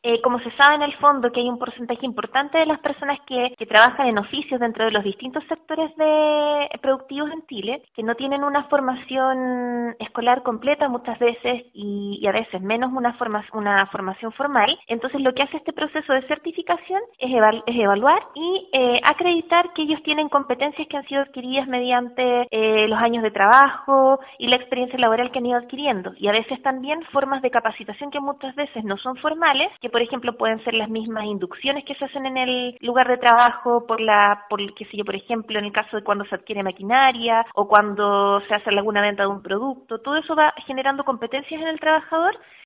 como se sabe en el fondo que hay un porcentaje importante de las personas que trabajan en oficios dentro de los distintos sectores productivos en Chile, que no tienen una formación escolar completa muchas veces y a veces menos una formación formal. Entonces lo que hace este proceso de certificación es evaluar y acreditar que ellos tienen competencias que han sido adquiridas mediante los años de trabajo y la experiencia laboral que han ido adquiriendo. Y a veces también formas de capacitación que muchas veces no son formales, que por ejemplo pueden ser las mismas inducciones que se hacen en el lugar de trabajo qué sé yo, por ejemplo, en el caso de cuando se adquiere maquinaria o cuando se hace alguna venta de un producto. Todo eso va generando competencias en el trabajador